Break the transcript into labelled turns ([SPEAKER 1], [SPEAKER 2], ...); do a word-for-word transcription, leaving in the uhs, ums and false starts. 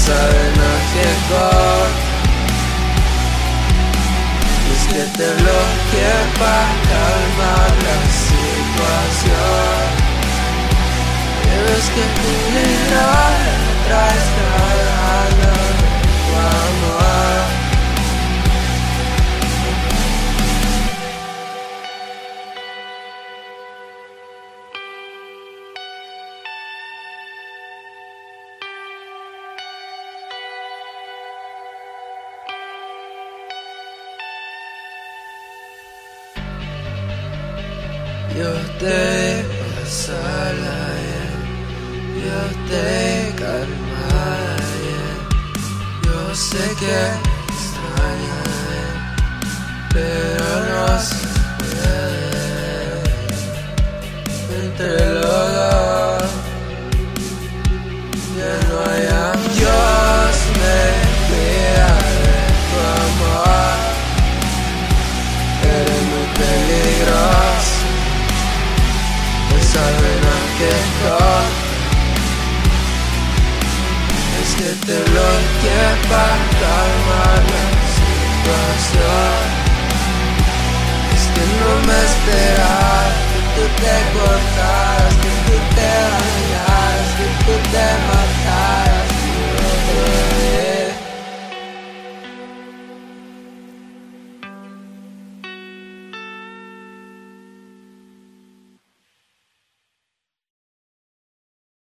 [SPEAKER 1] sabemos llegó. Es que te bloqueé para calmar la situación. Y ves que tu vida no traes nada de tu amor. Yo te pasaré, yo te calmaré. Yo sé que